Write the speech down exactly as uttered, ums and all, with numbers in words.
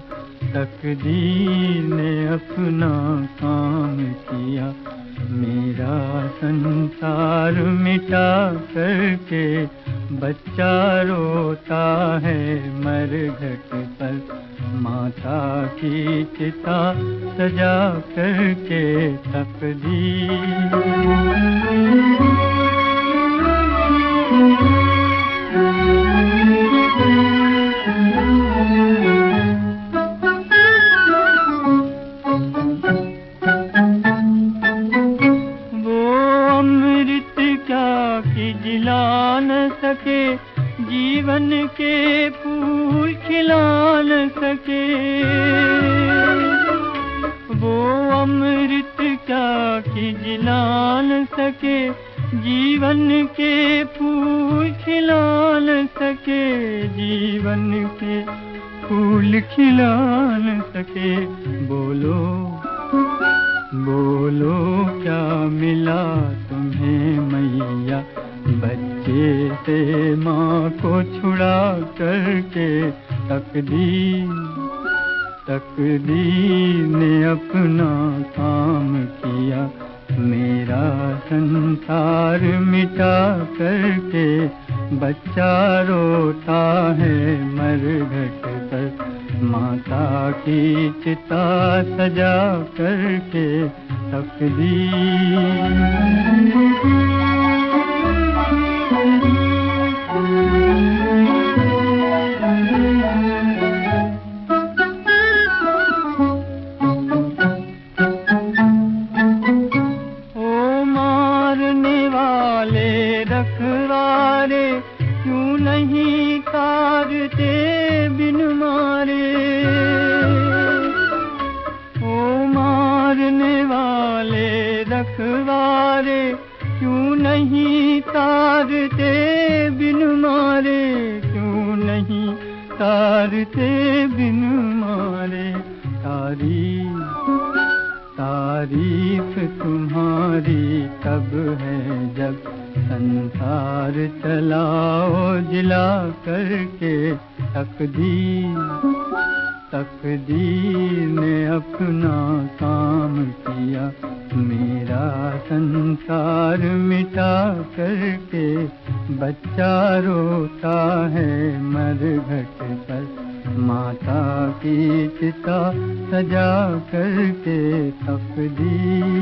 तकदीर ने अपना काम किया। मेरा संसार मिटा करके बच्चा रोता है मरघट पर। माता की चिता सजा करके तकदीर। जिला न सके जीवन के फूल खिला न सके। वो अमृत क्या कि जिला न सके जीवन के फूल खिला न सके। जीवन के फूल खिला न सके। बोलो बोलो क्या मिला तुम्हें मैया, बच्चे से माँ को छुड़ा करके। तकदीर तकदीर ने अपना काम किया। मेरा संसार मिटा करके बच्चा रोता है मरघट पर। माता की चिता सजा करके तकदीर। रखवारे क्यों नहीं तारते बिन मारे। ओ मारने वाले रखवारे क्यों नहीं तारते बिन मारे। क्यों नहीं तारते बिन मारे। तारीफ तारीफ तुम्हारी तब है जब संसार चलाओ जिला करके। तकदीर तकदीर ने अपना काम किया। मेरा संसार मिटा करके बच्चा रोता है मरघट पर। माता की चिता सजा करके तकदीर।